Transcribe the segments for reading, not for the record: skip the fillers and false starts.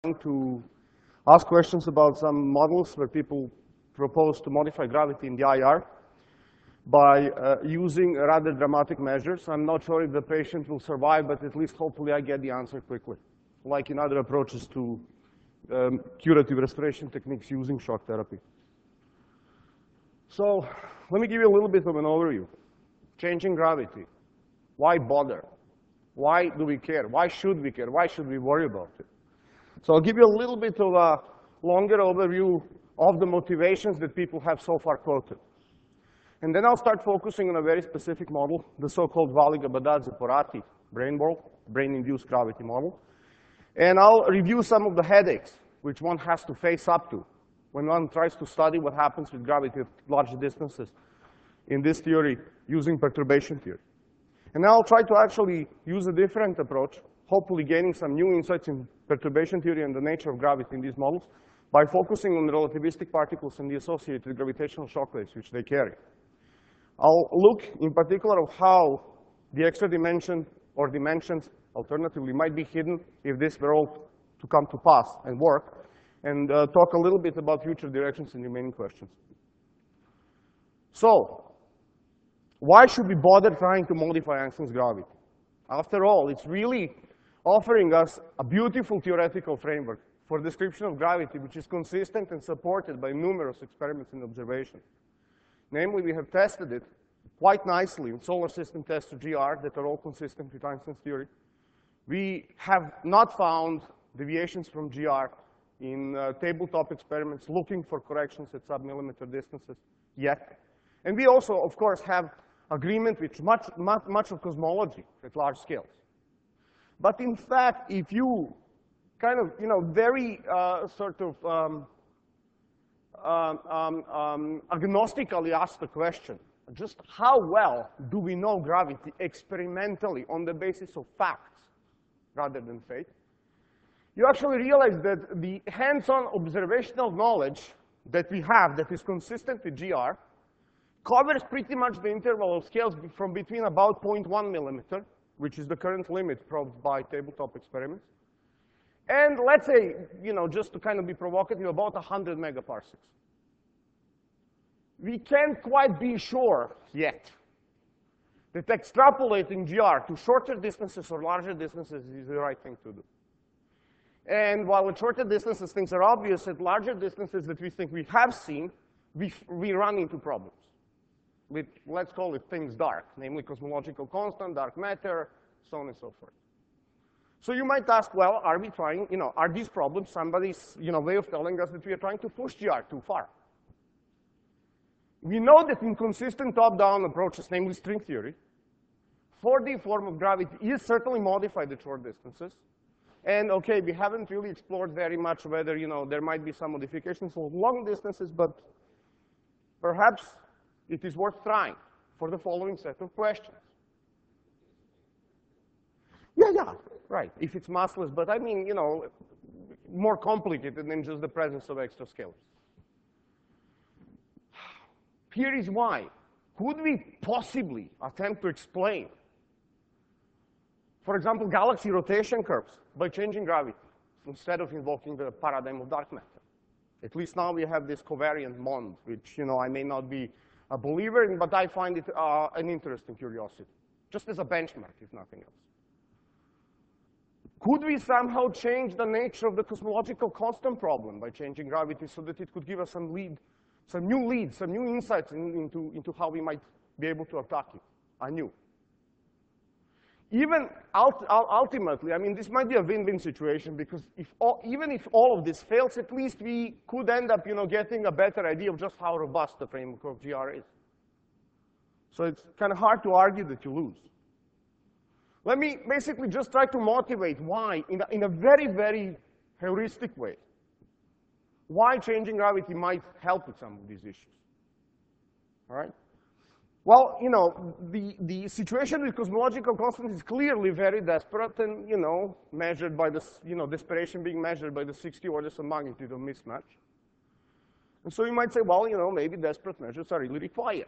to ask questions about some models where people propose to modify gravity in the IR by using rather dramatic measures. I'm not sure if the patient will survive, but at least hopefully I get the answer quickly, like in other approaches to curative restoration techniques using shock therapy. So let me give you a little bit of an overview. Changing gravity. Why bother? Why do we care? Why should we care? Why should we worry about it? So I'll give you a little bit of a longer overview of the motivations that people have so far quoted. And then I'll start focusing on a very specific model, the so-called Valiga-Badadze-Porati brain world, brain-induced gravity model. And I'll review some of the headaches which one has to face up to when one tries to study what happens with gravity at large distances in this theory using perturbation theory. And I'll try to actually use a different approach, hopefully gaining some new insights in perturbation theory and the nature of gravity in these models by focusing on relativistic particles and the associated gravitational shock waves which they carry. I'll look in particular of how the extra dimension or dimensions alternatively might be hidden if this were all to come to pass and work, and talk a little bit about future directions and remaining questions. So, why should we bother trying to modify Einstein's gravity? After all, it's really offering us a beautiful theoretical framework for description of gravity, which is consistent and supported by numerous experiments and observations. Namely, we have tested it quite nicely in solar system tests of GR that are all consistent with Einstein's theory. We have not found deviations from GR in tabletop experiments looking for corrections at sub-millimeter distances yet. And we also, of course, have agreement with much of cosmology at large scales. But in fact, if you kind of, very sort of agnostically ask the question, just how well do we know gravity experimentally on the basis of facts rather than faith, you actually realize that the hands-on observational knowledge that we have that is consistent with GR covers pretty much the interval of scales from between about 0.1 millimeter, which is the current limit probed by tabletop experiments, and let's say, just to kind of be provocative, about 100 megaparsecs. We can't quite be sure yet that extrapolating GR to shorter distances or larger distances is the right thing to do. And while at shorter distances things are obvious, at larger distances that we think we have seen, we run into problems with, let's call it, things dark, namely cosmological constant, dark matter, so on and so forth. So you might ask, well, are we trying, are these problems somebody's, way of telling us that we are trying to push GR too far? We know that in consistent top-down approaches, namely string theory, 4D form of gravity is certainly modified at short distances. And okay, we haven't really explored very much whether, there might be some modifications for long distances, but perhaps it is worth trying for the following set of questions. Yeah, right, if it's massless, but I mean, more complicated than just the presence of extra scalars. Here is why. Could we possibly attempt to explain, for example, galaxy rotation curves by changing gravity instead of invoking the paradigm of dark matter? At least now we have this covariant bond, which, I may not be a believer in, but I find it an interesting curiosity, just as a benchmark, if nothing else. Could we somehow change the nature of the cosmological constant problem by changing gravity so that it could give us some new insights into how we might be able to attack it anew? Even ultimately, I mean, this might be a win-win situation because even if all of this fails, at least we could end up, getting a better idea of just how robust the framework of GR is. So it's kind of hard to argue that you lose. Let me basically just try to motivate why, in a very, very heuristic way, why changing gravity might help with some of these issues. All right? Well, the situation with cosmological constants is clearly very desperate and, measured by this, desperation being measured by the 60 orders of magnitude of mismatch. And so you might say, well, maybe desperate measures are really required.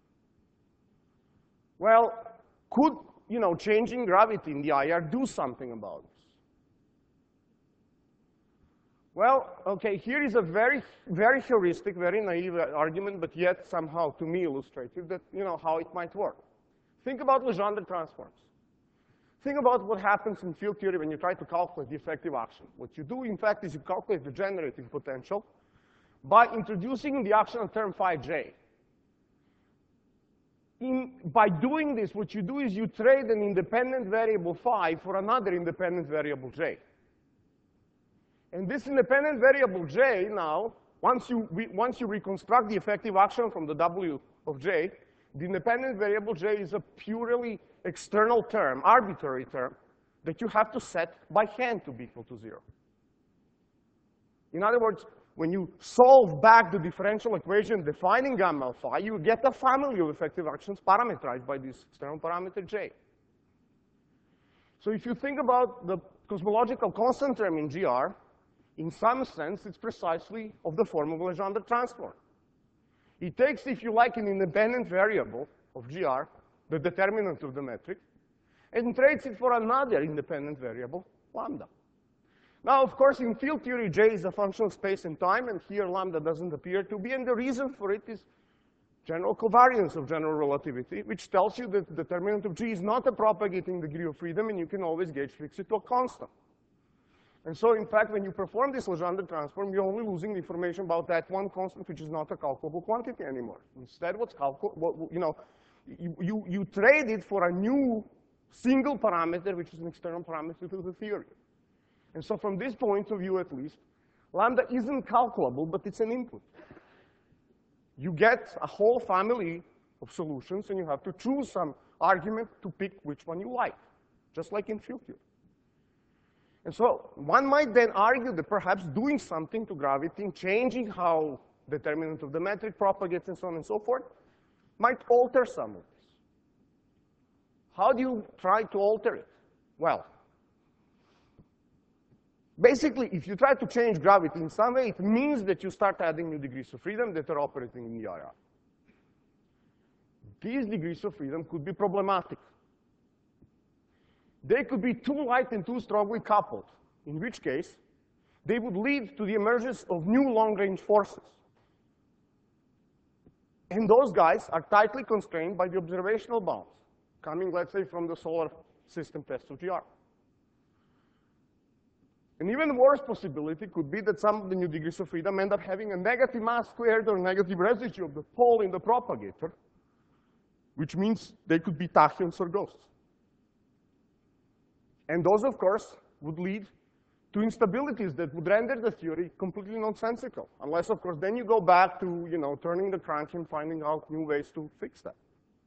Well, could, changing gravity in the IR do something about this? Well, okay, here is a very, very heuristic, very naive argument, but yet somehow, to me, illustrative that, how it might work. Think about Legendre transforms. Think about what happens in field theory when you try to calculate the effective action. What you do, in fact, is you calculate the generating potential by introducing the actional term phi j. By doing this, what you do is you trade an independent variable phi for another independent variable j. And this independent variable j now, once you reconstruct the effective action from the W of j, the independent variable j is a purely external term, arbitrary term, that you have to set by hand to be equal to 0. In other words, when you solve back the differential equation defining gamma phi, you get a family of effective actions parameterized by this external parameter j. So if you think about the cosmological constant term in GR, in some sense, it's precisely of the form of Legendre transform. It takes, if you like, an independent variable of GR, the determinant of the metric, and trades it for another independent variable, lambda. Now, of course, in field theory, J is a function of space and time, and here lambda doesn't appear to be, and the reason for it is general covariance of general relativity, which tells you that the determinant of G is not a propagating degree of freedom, and you can always gauge fix it to a constant. And so, in fact, when you perform this Legendre transform, you're only losing the information about that one constant, which is not a calculable quantity anymore. Instead, what's calculable, you trade it for a new single parameter, which is an external parameter to the theory. And so, from this point of view, at least, lambda isn't calculable, but it's an input. You get a whole family of solutions, and you have to choose some argument to pick which one you like, just like in field theory. And so one might then argue that perhaps doing something to gravity, changing how determinant of the metric propagates and so on and so forth, might alter some of this. How do you try to alter it? Well, basically, if you try to change gravity in some way, it means that you start adding new degrees of freedom that are operating in the IR. These degrees of freedom could be problematic. They could be too light and too strongly coupled, in which case they would lead to the emergence of new long-range forces. And those guys are tightly constrained by the observational bounds, coming, let's say, from the solar system test of GR. An even worse possibility could be that some of the new degrees of freedom end up having a negative mass squared or negative residue of the pole in the propagator, which means they could be tachyons or ghosts. And those, of course, would lead to instabilities that would render the theory completely nonsensical, unless, of course, then you go back to, turning the crank and finding out new ways to fix that.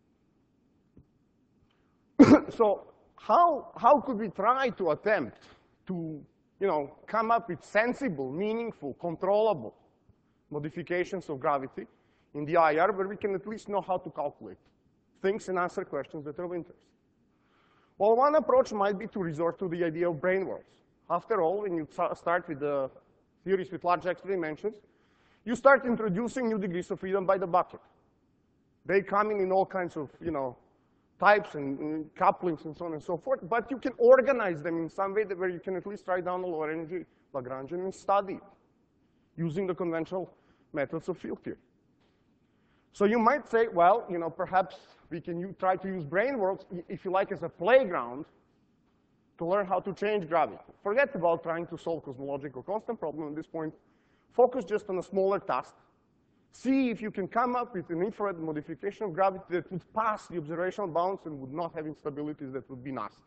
So how could we try to attempt to, come up with sensible, meaningful, controllable modifications of gravity in the IR where we can at least know how to calculate things and answer questions that are of interest? Well, one approach might be to resort to the idea of brane worlds. After all, when you start with the theories with large extra dimensions, you start introducing new degrees of freedom by the bucket. They come in all kinds of, types and couplings and so on and so forth, but you can organize them in some way where you can at least write down a lower energy Lagrangian and study it using the conventional methods of field theory. So you might say, well, perhaps we can try to use brane worlds, if you like, as a playground to learn how to change gravity. Forget about trying to solve cosmological constant problem at this point. Focus just on a smaller task. See if you can come up with an infrared modification of gravity that would pass the observational bounds and would not have instabilities that would be nasty.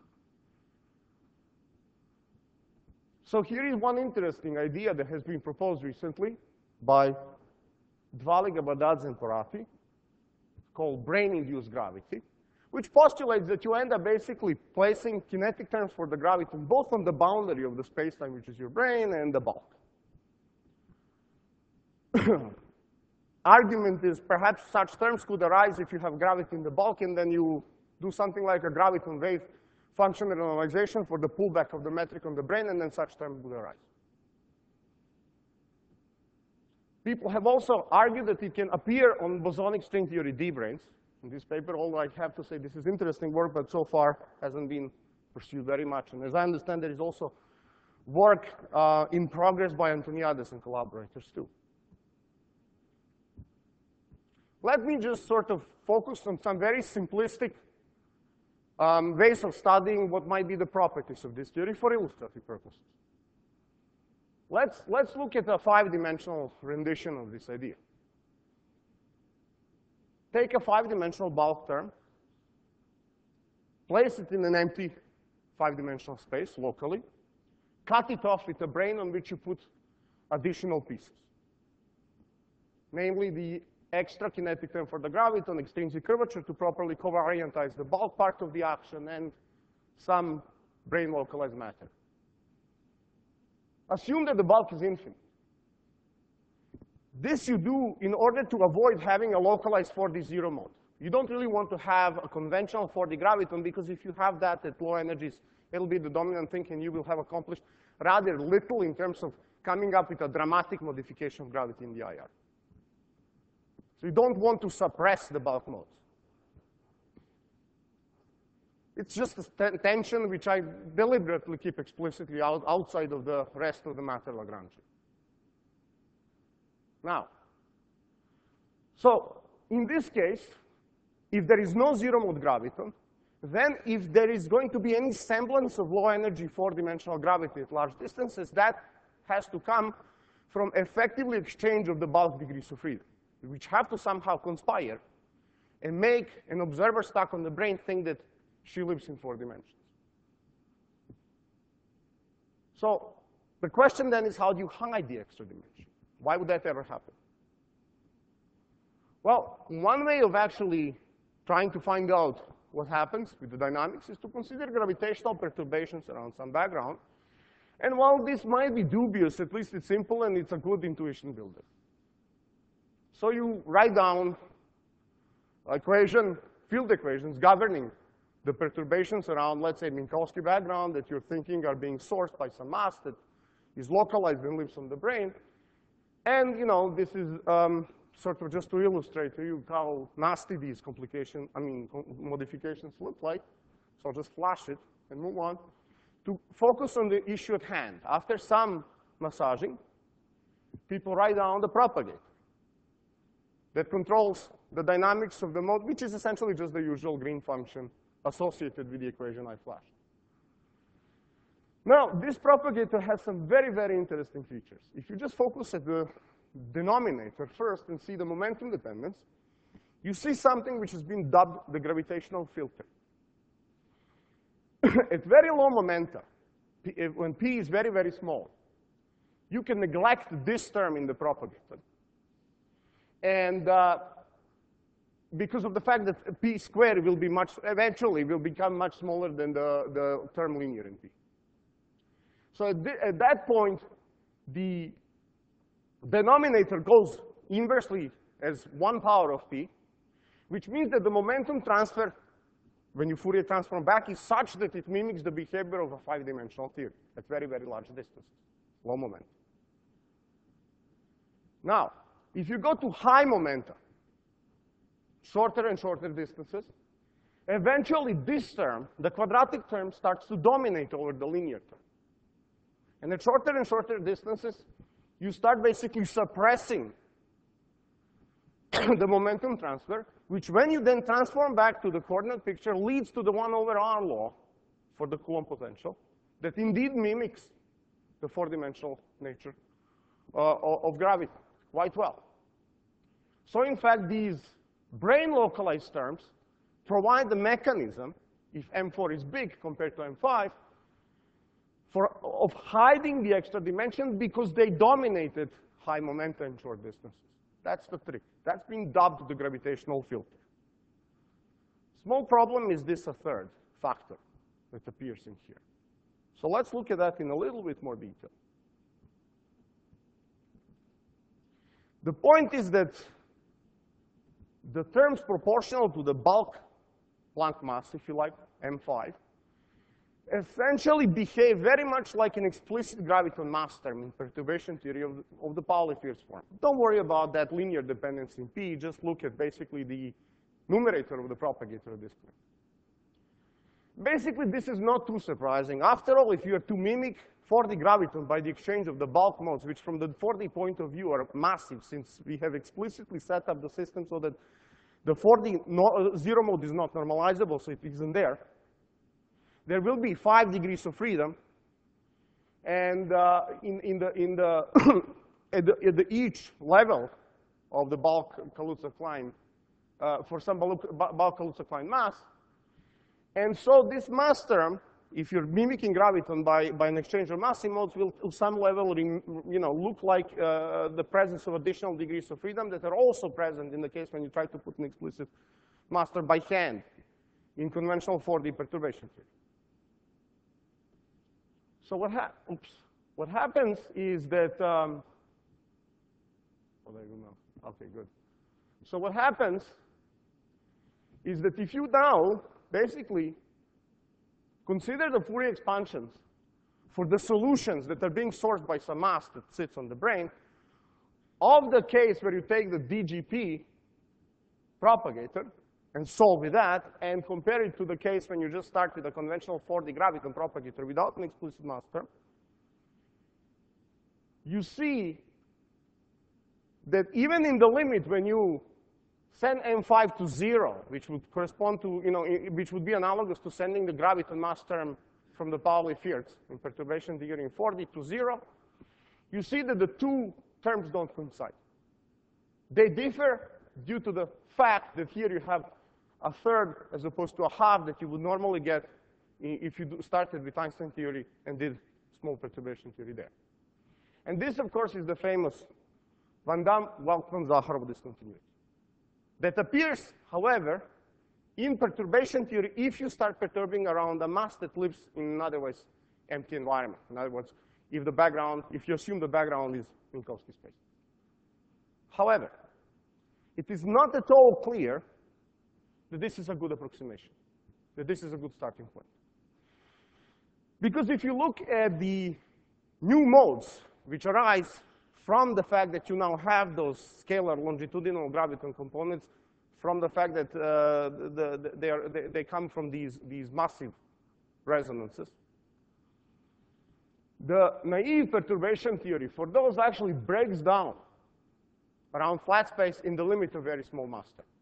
So here is one interesting idea that has been proposed recently by Dvali, Gabadadze, and Porati, called brane-induced gravity, which postulates that you end up basically placing kinetic terms for the gravity both on the boundary of the spacetime, which is your brane, and the bulk. Argument is perhaps such terms could arise if you have gravity in the bulk, and then you do something like a graviton wave function normalization for the pullback of the metric on the brane, and then such terms would arise. People have also argued that it can appear on bosonic string theory D-branes. In this paper, although I have to say this is interesting work, but so far hasn't been pursued very much. And as I understand, there is also work in progress by Antoniades and collaborators too. Let me just sort of focus on some very simplistic ways of studying what might be the properties of this theory for illustrative purposes. Let's look at a 5-dimensional rendition of this idea. Take a 5-dimensional bulk term, place it in an empty 5-dimensional space locally, cut it off with a brane on which you put additional pieces, namely the extra kinetic term for the graviton, extrinsic curvature to properly covariantize the bulk part of the action, and some brane localized matter. Assume that the bulk is infinite. This you do in order to avoid having a localized 4D zero mode. You don't really want to have a conventional 4D graviton, because if you have that at low energies, it'll be the dominant thing, and you will have accomplished rather little in terms of coming up with a dramatic modification of gravity in the IR. So you don't want to suppress the bulk modes. It's just a tension which I deliberately keep explicitly outside of the rest of the matter Lagrange. Now, so in this case, if there is no zero-mode graviton, then if there is going to be any semblance of low-energy 4-dimensional gravity at large distances, that has to come from effectively exchange of the bulk degrees of freedom, which have to somehow conspire and make an observer stuck on the brane think that she lives in 4 dimensions. So the question then is, how do you hide the extra dimension? Why would that ever happen? Well, one way of actually trying to find out what happens with the dynamics is to consider gravitational perturbations around some background. And while this might be dubious, at least it's simple and it's a good intuition builder. So you write down field equations governing the perturbations around, let's say, Minkowski background that you're thinking are being sourced by some mass that is localized and lives on the brane. And this is sort of just to illustrate to you how nasty these modifications look like. So I'll just flash it and move on to focus on the issue at hand. After some massaging, people write down the propagator that controls the dynamics of the mode, which is essentially just the usual green function associated with the equation I flashed. Now, this propagator has some very, very interesting features. If you just focus at the denominator first and see the momentum dependence, you see something which has been dubbed the gravitational filter. At very low momenta, when p is very, very small, you can neglect this term in the propagator. And because of the fact that p squared eventually will become much smaller than the term linear in p. So at that point, the denominator goes inversely as 1 power of p, which means that the momentum transfer, when you Fourier transform back, is such that it mimics the behavior of a 5-dimensional theory at very, very large distances, low momentum. Now, if you go to high momentum, shorter and shorter distances, eventually this term, the quadratic term, starts to dominate over the linear term. And at shorter and shorter distances, you start basically suppressing the momentum transfer, which when you then transform back to the coordinate picture leads to the 1/r law for the Coulomb potential that indeed mimics the 4-dimensional nature of gravity quite well. So in fact, these brane localized terms provide the mechanism, if M4 is big compared to M5, of hiding the extra dimension because they dominated high momentum in short distances. That's the trick. That's being dubbed the gravitational filter. Small problem is this a third factor that appears in here. So let's look at that in a little bit more detail. The point is that the terms proportional to the bulk Planck mass, if you like, M5, essentially behave very much like an explicit graviton mass term in perturbation theory of the Pauli Fierce form. Don't worry about that linear dependence in P. Just look at basically the numerator of the propagator at this point. Basically, this is not too surprising. After all, if you are to mimic 4D graviton by the exchange of the bulk modes, which from the 4D point of view are massive, since we have explicitly set up the system so that the 4D zero mode is not normalizable, so it isn't there. There will be 5 degrees of freedom, and at each level of the bulk Kaluza-Klein, for some bulk Kaluza-Klein mass. And so this mass term, if you're mimicking graviton by an exchange of massive modes, will to some level look like the presence of additional degrees of freedom that are also present in the case when you try to put an explicit mass term by hand in conventional 4D perturbation theory. So what happens is that, oh, there you go. Okay, good. So what happens is that if you now basically consider the Fourier expansions for the solutions that are being sourced by some mass that sits on the brane, of the case where you take the DGP propagator and solve with that, and compare it to the case when you just start with a conventional 4D graviton propagator without an explicit mass term, you see that even in the limit when you send M5 to 0, which would correspond to, which would be analogous to sending the graviton mass term from the Pauli fields in perturbation theory in 4D to 0, you see that the two terms don't coincide. They differ due to the fact that here you have a third as opposed to a half that you would normally get if you started with Einstein theory and did small perturbation theory there. And this, of course, is the famous Van Dam-Weltman-Zakharov discontinuity. That appears, however, in perturbation theory if you start perturbing around a mass that lives in an otherwise empty environment. In other words, if you assume the background is Minkowski space. However, it is not at all clear that this is a good approximation, that this is a good starting point. Because if you look at the new modes which arise from the fact that you now have those scalar longitudinal graviton components, from the fact that they come from these massive resonances, the naive perturbation theory for those actually breaks down around flat space in the limit of very small mass term.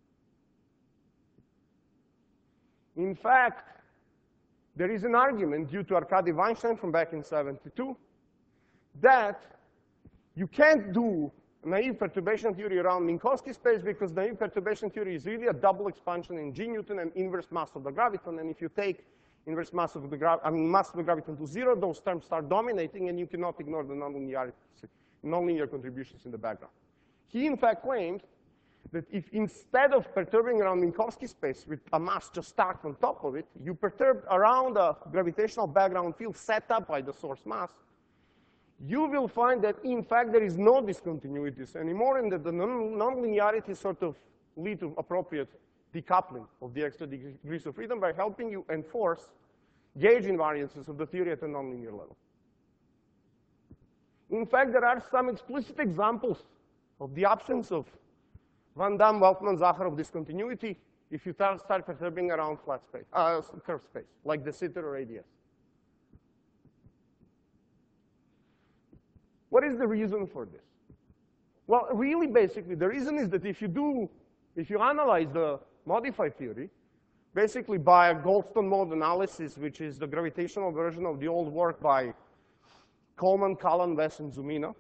In fact, there is an argument due to Arkady Weinstein from back in '72 that you can't do naive perturbation theory around Minkowski space because naive perturbation theory is really a double expansion in G Newton and inverse mass of the graviton. And if you take inverse mass of the graviton to 0, those terms start dominating, and you cannot ignore the nonlinear contributions in the background. He, in fact, claimed that if instead of perturbing around Minkowski space with a mass just stacked on top of it, you perturb around a gravitational background field set up by the source mass, you will find that, in fact, there is no discontinuities anymore, and that the nonlinearities sort of lead to appropriate decoupling of the extra degrees of freedom by helping you enforce gauge invariances of the theory at a nonlinear level. In fact, there are some explicit examples of the absence of Van Dam-Weltman-Zakharov discontinuity if you start perturbing around flat space, curved space, like de Sitter or ADS. What is the reason for this? Well, really, basically, the reason is that if you analyze the modified theory, basically by a Goldstone mode analysis, which is the gravitational version of the old work by Coleman, Cullen, Wess, and Zumino,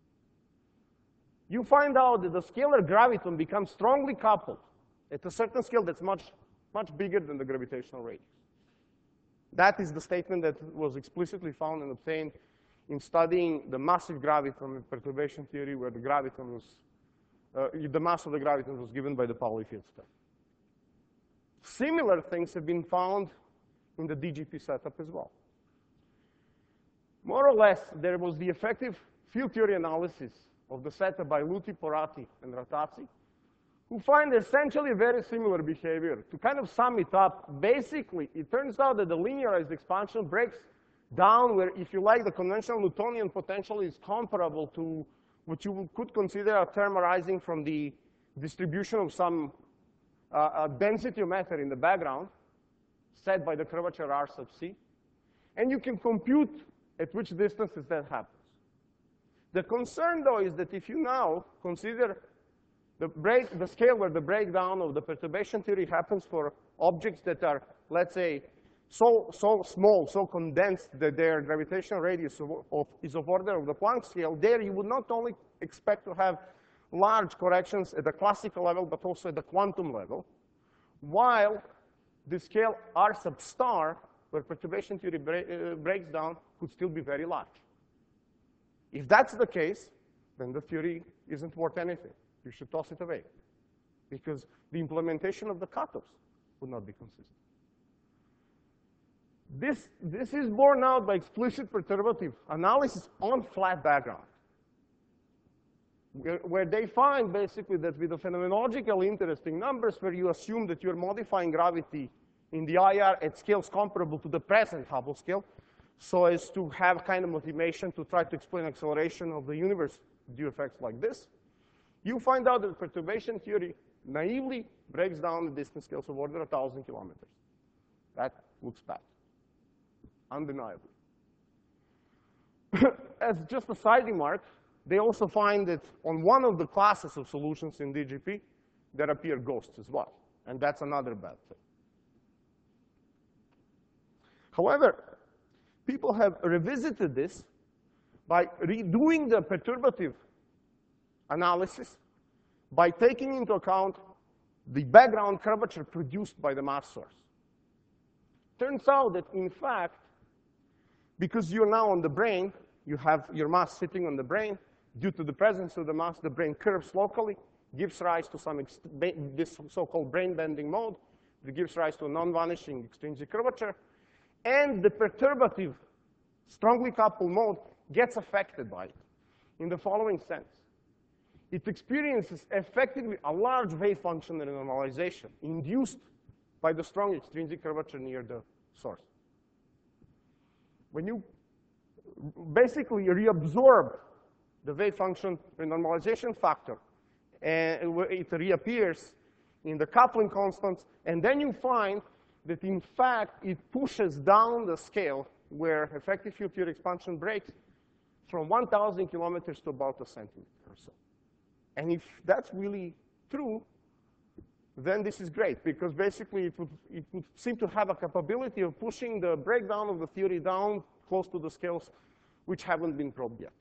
you find out that the scalar graviton becomes strongly coupled at a certain scale that's much bigger than the gravitational radius. That is the statement that was explicitly found and obtained in studying the massive graviton in perturbation theory, where the graviton was, the mass of the graviton was given by the Pauli field state. Similar things have been found in the DGP setup as well. More or less, there was the effective field theory analysis of the setup by Luti, Porati, and Ratazzi, who find essentially very similar behavior. To kind of sum it up, basically, it turns out that the linearized expansion breaks down where, if you like, the conventional Newtonian potential is comparable to what you could consider a term arising from the distribution of some density of matter in the background set by the curvature R sub C. And you can compute at which distances that happens. The concern, though, is that if you now consider the scale where the breakdown of the perturbation theory happens for objects that are, let's say, so small, so condensed that their gravitational radius is of order of the Planck scale, there you would not only expect to have large corrections at the classical level, but also at the quantum level, while the scale r sub star, where perturbation theory breaks down, could still be very large. If that's the case, then the theory isn't worth anything. You should toss it away, because the implementation of the cutoffs would not be consistent. This is borne out by explicit perturbative analysis on flat background, where they find basically that with the phenomenologically interesting numbers, where you assume that you're modifying gravity in the IR at scales comparable to the present Hubble scale, so as to have kind of motivation to try to explain acceleration of the universe due effects like this, you find out that perturbation theory naively breaks down the distance scales of order 1,000 kilometers. That looks bad, undeniably. As just a side remark, they also find that on one of the classes of solutions in DGP, there appear ghosts as well, and that's another bad thing. However, people have revisited this by redoing the perturbative analysis by taking into account the background curvature produced by the mass source. Turns out that, in fact, because you're now on the brane, you have your mass sitting on the brane, due to the presence of the mass, the brane curves locally, gives rise to this so-called brane bending mode, that gives rise to a non-vanishing extrinsic curvature, and the perturbative, strongly coupled mode gets affected by it in the following sense. It experiences effectively a large wave function renormalization induced by the strong extrinsic curvature near the source. When you basically reabsorb the wave function renormalization factor, and it reappears in the coupling constants, and then you find that, in fact, it pushes down the scale where effective field theory expansion breaks from 1,000 kilometers to about a centimeter or so. And if that's really true, then this is great, because basically it would seem to have a capability of pushing the breakdown of the theory down close to the scales which haven't been probed yet.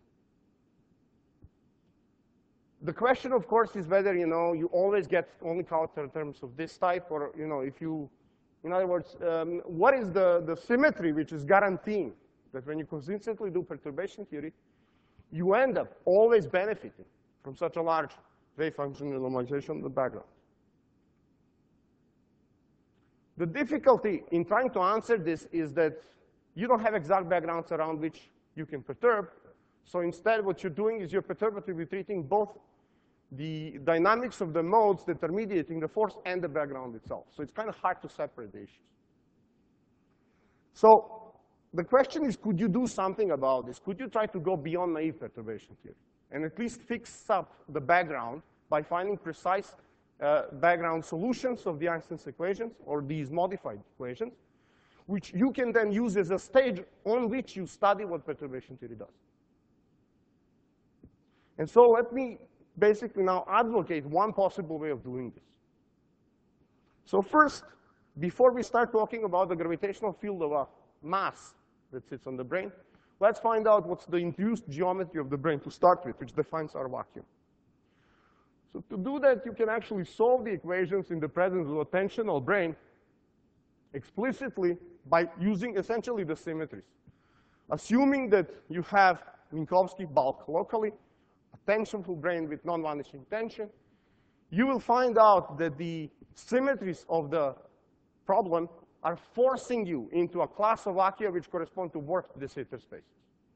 The question, of course, is whether you always get only counter terms of this type, or if you, in other words, what is the symmetry which is guaranteeing that when you consistently do perturbation theory, you end up always benefiting from such a large wave function renormalization in the background. The difficulty in trying to answer this is that you don't have exact backgrounds around which you can perturb. So instead, what you're doing is you're perturbatively treating both the dynamics of the modes that are mediating the force and the background itself. So it's kind of hard to separate the issues. So the question is, could you do something about this? Could you try to go beyond naive perturbation theory and at least fix up the background by finding precise background solutions of the Einstein's equations, or these modified equations, which you can then use as a stage on which you study what perturbation theory does? And so let me basically now advocate one possible way of doing this. So first, before we start talking about the gravitational field of a mass that sits on the brane, let's find out what's the induced geometry of the brane to start with, which defines our vacuum. So to do that, you can actually solve the equations in the presence of a tensional brane explicitly by using essentially the symmetries. Assuming that you have Minkowski bulk locally, a tensionful brane with non-vanishing tension, you will find out that the symmetries of the problem are forcing you into a class of vacua which correspond to warped de Sitter spaces.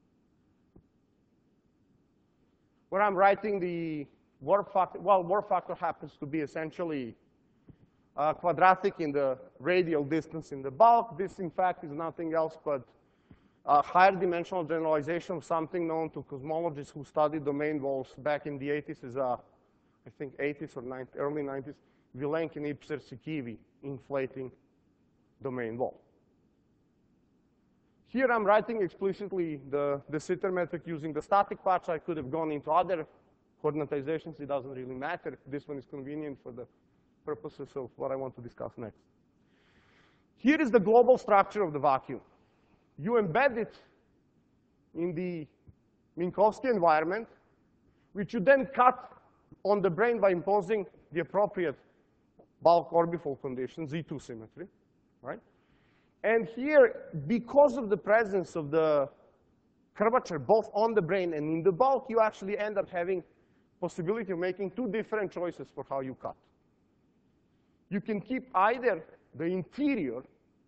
Where I'm writing the warp factor, well, warp factor happens to be essentially quadratic in the radial distance in the bulk. This, in fact, is nothing else but a higher dimensional generalization of something known to cosmologists who studied domain walls back in the 80s as I think 80s or 90s, early 90s, Vilenkin, Ipser, Sikivi inflating domain wall. Here I'm writing explicitly the de Sitter metric using the static patch. I could have gone into other coordinatizations. It doesn't really matter. This one is convenient for the purposes of what I want to discuss next. Here is the global structure of the vacuum. You embed it in the Minkowski environment, which you then cut on the brane by imposing the appropriate bulk orbifold condition, Z2 symmetry, right? And here, because of the presence of the curvature both on the brane and in the bulk, you actually end up having possibility of making two different choices for how you cut. You can keep either the interior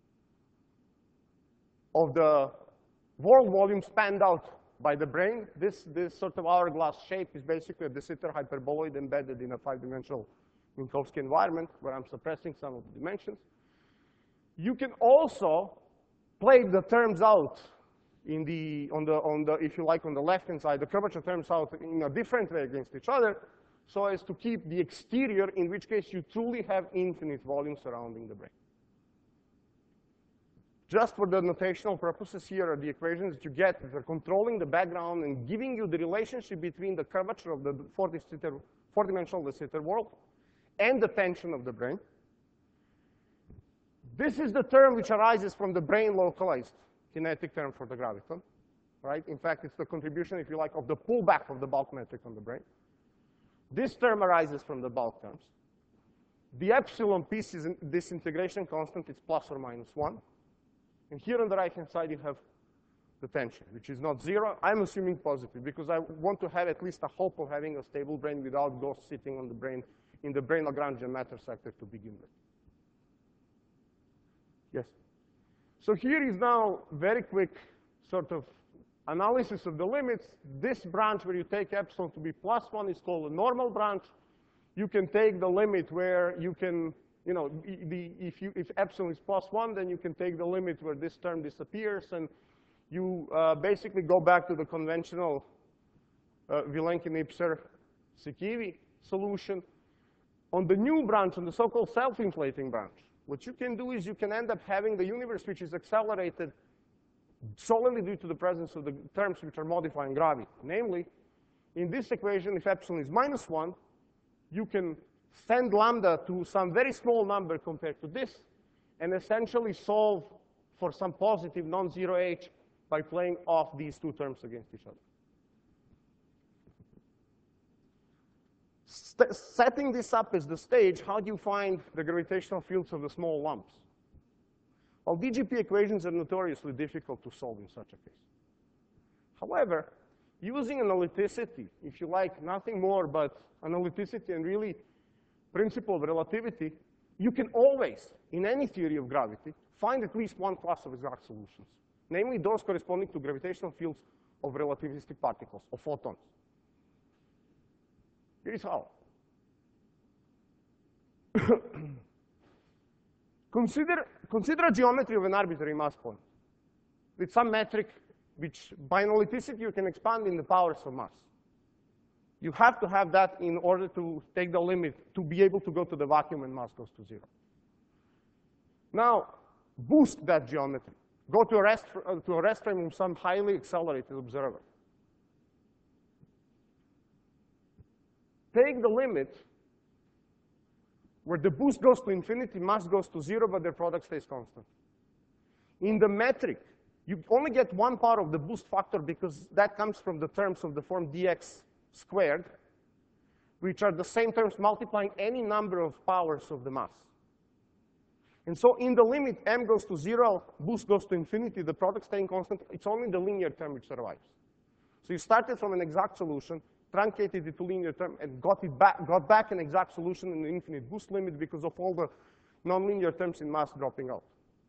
of the world volume spanned out by the brane. This sort of hourglass shape is basically a de Sitter hyperboloid embedded in a 5-dimensional Minkowski environment where I'm suppressing some of the dimensions. You can also play the terms out in if you like, on the left-hand side, the curvature terms out in a different way against each other, so as to keep the exterior, in which case you truly have infinite volume surrounding the brane. Just for the notational purposes, here are the equations that you get for controlling the background and giving you the relationship between the curvature of the four-dimensional de Sitter world and the tension of the brane. This is the term which arises from the brane localized kinetic term for the graviton, right? In fact, it's the contribution, if you like, of the pullback of the bulk metric on the brane. This term arises from the bulk terms. The epsilon piece is this integration constant. It's plus or minus 1. And here on the right-hand side, you have the tension, which is not 0. I'm assuming positive, because I want to have at least a hope of having a stable brane without ghosts sitting on the brane in the brane Lagrangian matter sector to begin with. Yes? So here is now very quick sort of analysis of the limits. This branch where you take epsilon to be plus 1 is called a normal branch. You can take the limit where you can, if epsilon is plus 1, then you can take the limit where this term disappears, and you basically go back to the conventional Vilenkin-Ipser-Sikivi solution. On the new branch, on the so-called self-inflating branch, what you can do is you can end up having the universe which is accelerated solely due to the presence of the terms which are modifying gravity. Namely, in this equation, if epsilon is minus 1, you can send lambda to some very small number compared to this, and essentially solve for some positive non-zero h by playing off these two terms against each other. Setting this up as the stage, how do you find the gravitational fields of the small lumps? Well, DGP equations are notoriously difficult to solve in such a case. However, using analyticity, if you like, nothing more but analyticity and really principle of relativity, you can always, in any theory of gravity, find at least one class of exact solutions, namely those corresponding to gravitational fields of relativistic particles, of photons. Here's how. Consider a geometry of an arbitrary mass point with some metric which, by analyticity, you can expand in the powers of mass. You have to have that in order to take the limit to be able to go to the vacuum and mass goes to 0. Now, boost that geometry. Go to a rest frame of some highly accelerated observer. Take the limit where the boost goes to infinity, mass goes to 0, but their product stays constant. In the metric, you only get one part of the boost factor because that comes from the terms of the form dx squared, which are the same terms multiplying any number of powers of the mass. And so in the limit, m goes to 0, boost goes to infinity, the product staying constant, it's only the linear term which survives. So you started from an exact solution, truncated it to linear term, and got back an exact solution in the infinite boost limit because of all the nonlinear terms in mass dropping out.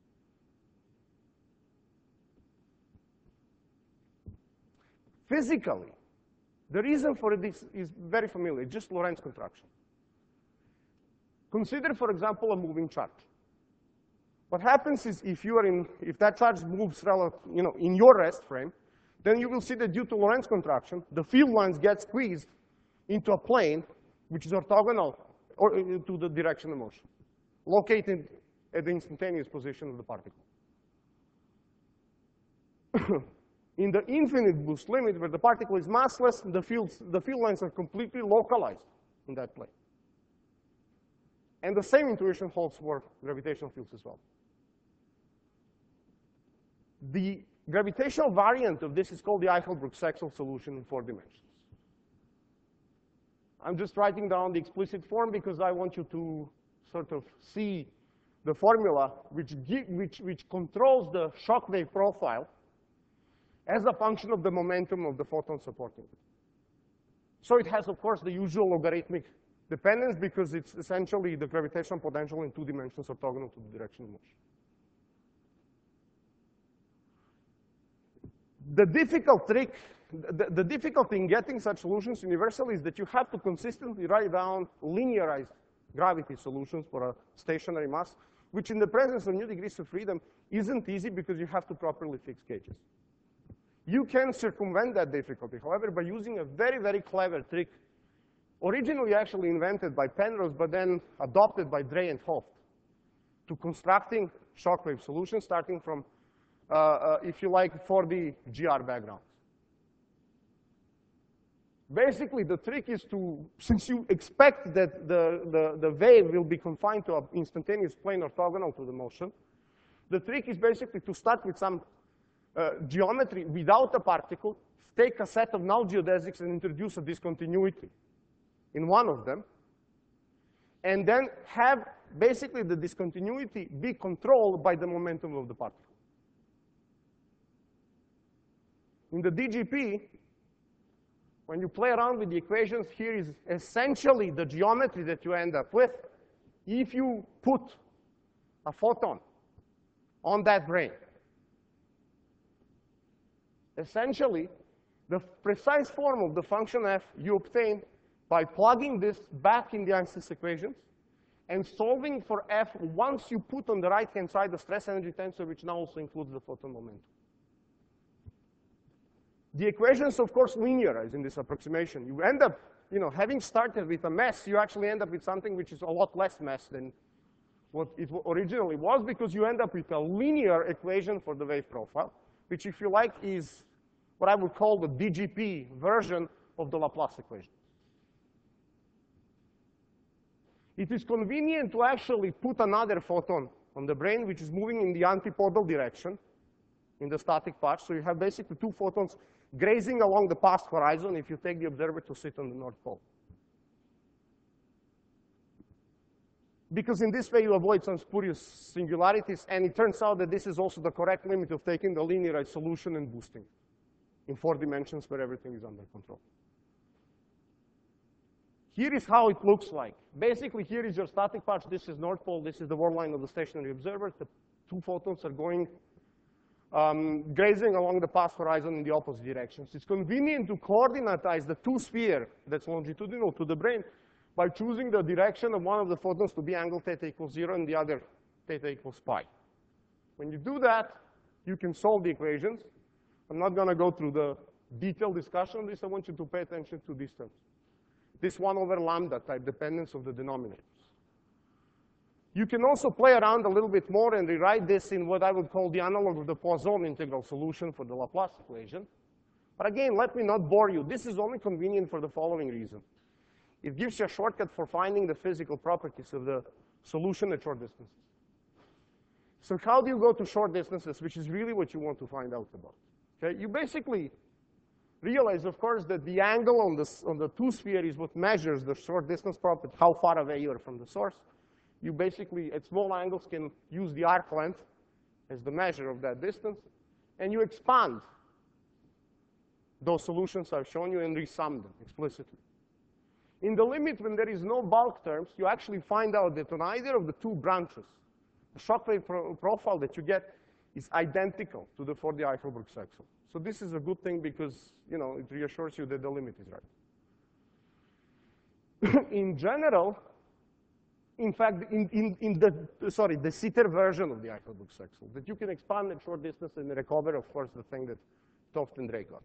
Physically, the reason for this is very familiar, just Lorentz contraction. Consider, for example, a moving charge. What happens is if that charge moves in your rest frame, then you will see that due to Lorentz contraction, the field lines get squeezed into a plane which is orthogonal to the direction of motion, located at the instantaneous position of the particle. in the infinite boost limit, where the particle is massless, the field lines are completely localized in that plane. And the same intuition holds for gravitational fields as well. The gravitational variant of this is called the Eichelberg-Sexel solution in 4 dimensions. I'm just writing down the explicit form because I want you to sort of see the formula which controls the shock wave profile as a function of the momentum of the photon supporting it. So it has, of course, the usual logarithmic dependence because it's essentially the gravitational potential in 2 dimensions orthogonal to the direction of motion. The difficult trick, the difficulty in getting such solutions universally is that you have to consistently write down linearized gravity solutions for a stationary mass, which in the presence of new degrees of freedom isn't easy because you have to properly fix gauges. You can circumvent that difficulty, however, by using a very, very clever trick, originally actually invented by Penrose, but then adopted by Dre and Hoft, to constructing shockwave solutions starting from, if you like, 4D GR backgrounds. Basically, the trick is to, since you expect that the wave will be confined to an instantaneous plane orthogonal to the motion, the trick is basically to start with some geometry without a particle, take a set of null geodesics and introduce a discontinuity in one of them, and then have basically the discontinuity be controlled by the momentum of the particle. In the DGP, when you play around with the equations, here is essentially the geometry that you end up with if you put a photon on that brane. Essentially, the precise form of the function f you obtain by plugging this back in the Einstein's equations and solving for f once you put on the right-hand side the stress energy tensor, which now also includes the photon momentum. The equations, of course, linearize in this approximation. You end up, having started with a mess, you actually end up with something which is a lot less mess than what it originally was, because you end up with a linear equation for the wave profile, which, if you like, is what I would call the DGP version of the Laplace equation. It is convenient to actually put another photon on the brane, which is moving in the antipodal direction in the static patch. So you have basically 2 photons grazing along the past horizon if you take the observer to sit on the North Pole. Because in this way, you avoid some spurious singularities, and it turns out that this is also the correct limit of taking the linearized solution and boosting in 4 dimensions where everything is under control. Here is how it looks like. Basically, here is your static patch. This is North Pole. This is the world line of the stationary observer. The 2 photons are going, grazing along the past horizon in the opposite directions. It's convenient to coordinatize the 2 sphere that's longitudinal to the brane by choosing the direction of one of the photons to be angle theta equals 0 and the other theta equals pi. When you do that, you can solve the equations. I'm not going to go through the detailed discussion on this. I want you to pay attention to these terms. This 1 over lambda type dependence of the denominators. You can also play around a little bit more and rewrite this in what I would call the analog of the Poisson integral solution for the Laplace equation. But again, let me not bore you. This is only convenient for the following reason. It gives you a shortcut for finding the physical properties of the solution at short distances. So how do you go to short distances, which is really what you want to find out about? Okay? You basically realize, of course, that the angle on the 2 sphere is what measures the short distance property, how far away you are from the source. You basically, at small angles, can use the arc length as the measure of that distance, and you expand those solutions I've shown you and resum them explicitly. In the limit, when there is no bulk terms, you actually find out that on either of the 2 branches, the shockwave profile that you get is identical to the 4D Eichelberg-Sexel. So this is a good thing because it reassures you that the limit is right. In general, in fact, in the Sitter version of the Eichelberg-Sexel, that you can expand at short distance and recover, of course, the thing that Toft and Dre got.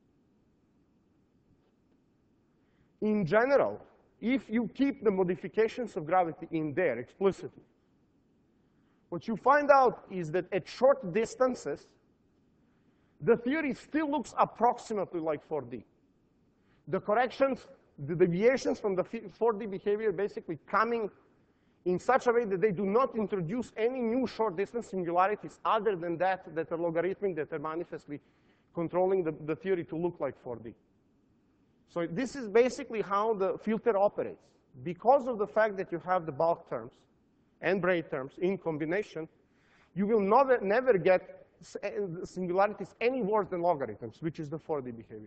In general, if you keep the modifications of gravity in there explicitly, what you find out is that at short distances, the theory still looks approximately like 4D. The corrections, the deviations from the 4D behavior basically coming in such a way that they do not introduce any new short distance singularities other than that are logarithmic, that are manifestly controlling the theory to look like 4D. So this is basically how the filter operates. Because of the fact that you have the bulk terms and braid terms in combination, you will never get singularities any worse than logarithms, which is the 4D behavior.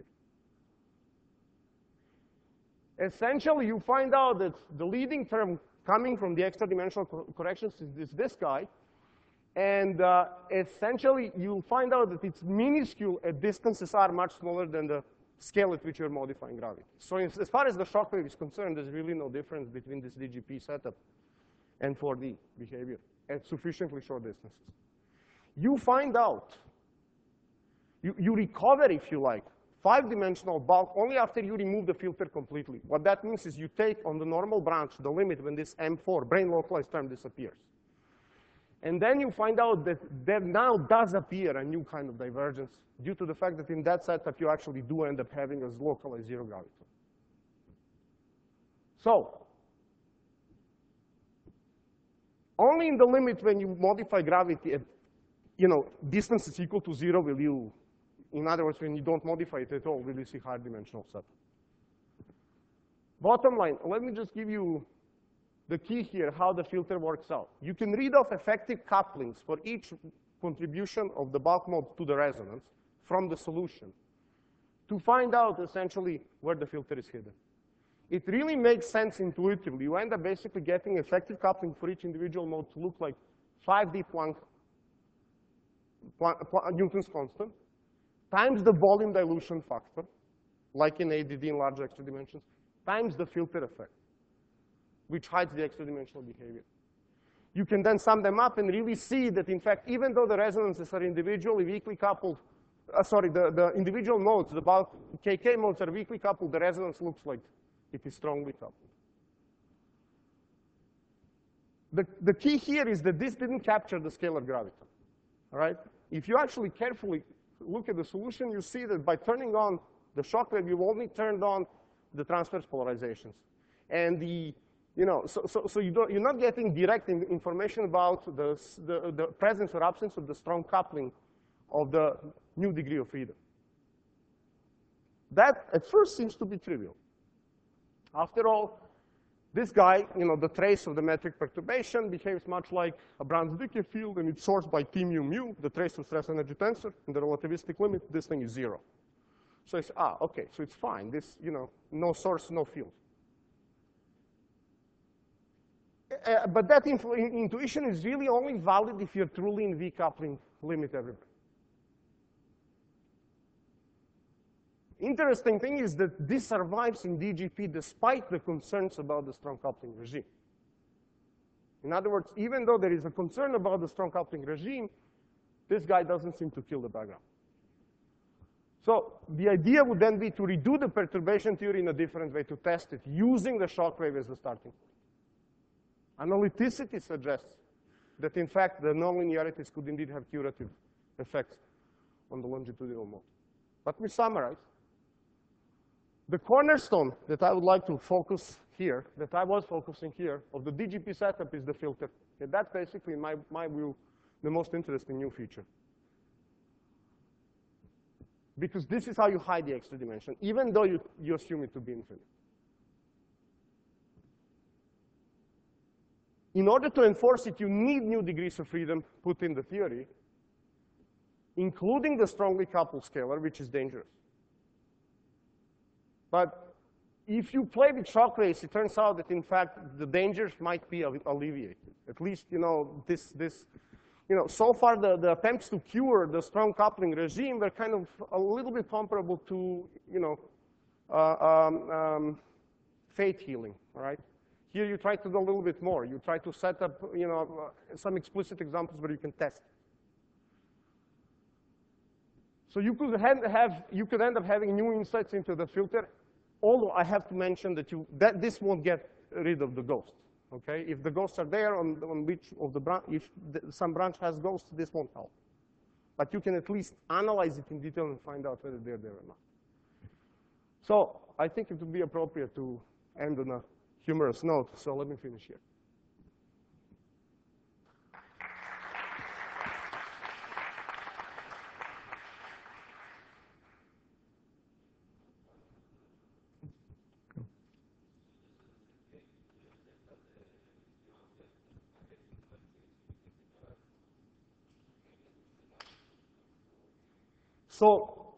Essentially, you find out that the leading term coming from the extra-dimensional corrections is this guy. And essentially, you'll find out that it's minuscule at distances are much smaller than the scale at which you're modifying gravity. So as far as the shock wave is concerned, there's really no difference between this DGP setup and 4D behavior at sufficiently short distances. You find out, you recover, if you like, 5-dimensional bulk only after you remove the filter completely. What that means is you take on the normal branch the limit when this M4 brain localized term disappears. And then you find out that there now does appear a new kind of divergence due to the fact that in that setup you actually do end up having a localized zero gravity. So only in the limit when you modify gravity at distance is equal to 0 will you, in other words, when you don't modify it at all, will you see higher dimensional setup. Bottom line, let me just give you the key here, how the filter works out. You can read off effective couplings for each contribution of the bulk mode to the resonance from the solution to find out essentially where the filter is hidden. It really makes sense intuitively. You end up basically getting effective coupling for each individual mode to look like 5D Planck Newton's constant times the volume dilution factor, like in ADD in large extra dimensions, times the filter effect, which hides the extra-dimensional behavior. You can then sum them up and really see that, in fact, even though the resonances are individually weakly coupled, the individual modes, the bulk KK modes are weakly coupled, the resonance looks like it is strongly coupled. The key here is that this didn't capture the scalar graviton, all right? If you actually carefully look at the solution, you see that by turning on the shock wave, you've only turned on the transverse polarizations. And so you're not getting direct information about the presence or absence of the strong coupling of the new degree of freedom. That at first seems to be trivial. After all, this guy, the trace of the metric perturbation behaves much like a Brans-Dicke field, and it's sourced by T mu mu, the trace of stress energy tensor, and the relativistic limit, this thing is 0. So it's, okay, so it's fine. This, no source, no field. But that intuition is really only valid if you're truly in V-coupling limit everywhere. Interesting thing is that this survives in DGP despite the concerns about the strong coupling regime. In other words, even though there is a concern about the strong coupling regime, this guy doesn't seem to kill the background. So the idea would then be to redo the perturbation theory in a different way, to test it using the shock wave as the starting point. Analyticity suggests that, in fact, the nonlinearities could indeed have curative effects on the longitudinal mode. Let me summarize. The cornerstone that I would like to focus here, that I was focusing here, of the DGP setup is the filter. Okay, that's basically, in my view, the most interesting new feature. Because this is how you hide the extra dimension, even though you assume it to be infinite. In order to enforce it, you need new degrees of freedom put in the theory, including the strongly coupled scalar, which is dangerous. But if you play with shock waves, it turns out that, in fact, the dangers might be alleviated. At least, so far the attempts to cure the strong coupling regime were kind of a little bit comparable to, fate healing, all right? Here you try to do a little bit more. You try to set up, some explicit examples where you can test. So you could end up having new insights into the filter, although I have to mention that this won't get rid of the ghosts. Okay, if the ghosts are there on which of the branch, if some branch has ghosts, this won't help. but you can at least analyze it in detail and find out whether they're there or not. So I think it would be appropriate to end on a humorous note, so let me finish here. So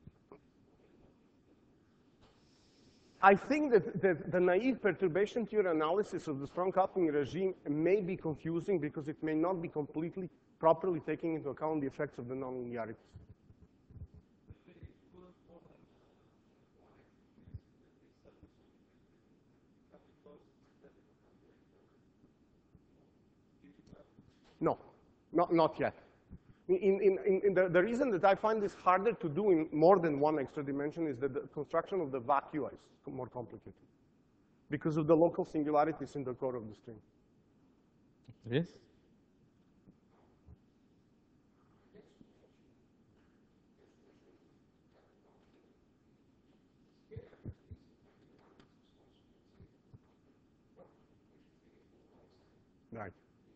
I think that the naive perturbation theory analysis of the strong coupling regime may be confusing because it may not be completely properly taking into account the effects of the nonlinearities. No, not yet. The reason that I find this harder to do in more than one extra dimension is that the construction of the vacua is more complicated because of the local singularities in the core of the string. Yes? Right.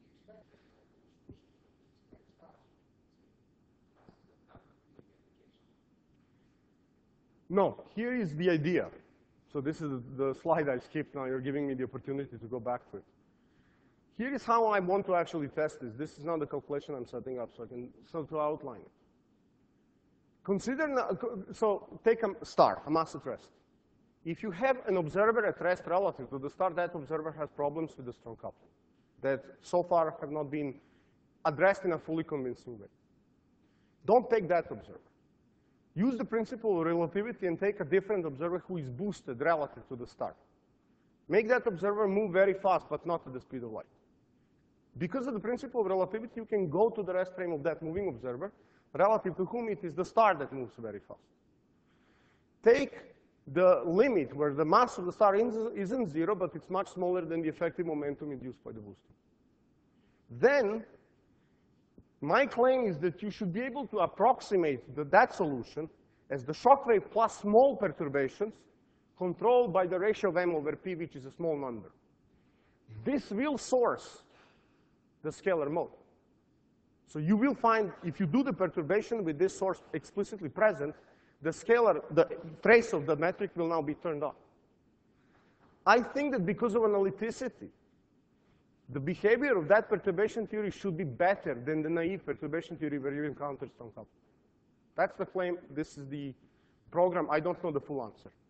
No, here is the idea. So this is the slide I skipped. Now you're giving me the opportunity to go back to it. Here is how I want to actually test this. This is not the calculation I'm setting up, so I can start to outline it. Consider, so take a star, a mass at rest. If you have an observer at rest relative to the star, that observer has problems with the strong coupling that so far have not been addressed in a fully convincing way. Don't take that observer. Use the principle of relativity and take a different observer who is boosted relative to the star. Make that observer move very fast, but not at the speed of light. Because of the principle of relativity, you can go to the rest frame of that moving observer, relative to whom it is the star that moves very fast. Take the limit where the mass of the star isn't zero, but it's much smaller than the effective momentum induced by the boosting. Then, my claim is that you should be able to approximate that solution as the shock wave plus small perturbations controlled by the ratio of m over p, which is a small number. This will source the scalar mode. So you will find, if you do the perturbation with this source explicitly present, the trace of the metric will now be turned on. I think that because of analyticity, the behavior of that perturbation theory should be better than the naive perturbation theory where you encounter strong coupling. That's the claim. This is the program. I don't know the full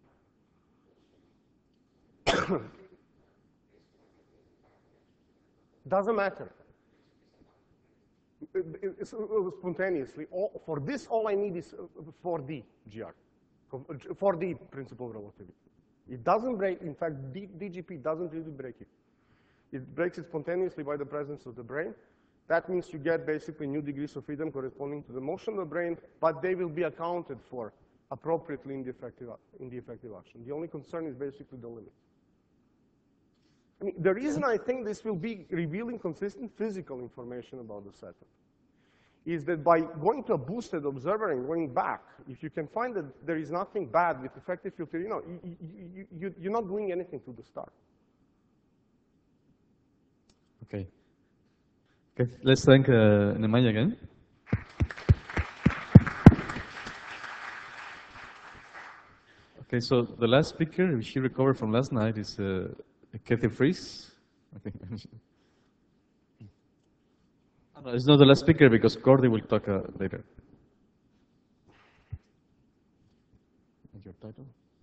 answer. Doesn't matter. It's spontaneously. For this, all I need is 4D GR, 4D principle of relativity. It doesn't break. In fact, DGP doesn't really break it. It breaks it spontaneously by the presence of the brane. That means you get basically new degrees of freedom corresponding to the motion of the brane, but they will be accounted for appropriately in the effective action. The only concern is basically the limit. I mean, the reason I think this will be revealing consistent physical information about the setup is that by going to a boosted observer and going back, if you can find that there is nothing bad with effective filter, you're not doing anything to the star. Okay. Okay, let's thank Nemanja again. Okay, so the last speaker, which she recovered from last night, is Kathy Fries. I think. No, it's not the last speaker because Cordy will talk later. What's your title?